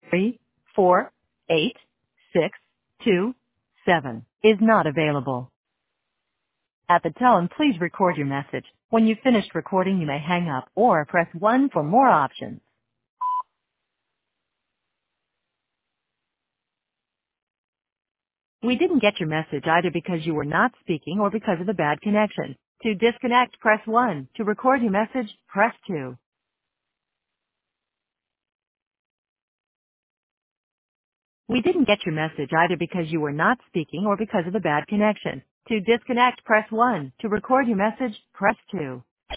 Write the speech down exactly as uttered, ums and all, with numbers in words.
three, four, eight, six, two, seven is not available. At the tone, please record your message. When you've finished recording, you may hang up or press one for more options. We didn't get your message either because you were not speaking or because of the bad connection. To disconnect, press one. To record your message, press two. We didn't get your message either because you were not speaking or because of the bad connection. To disconnect, press one. To record your message, press two.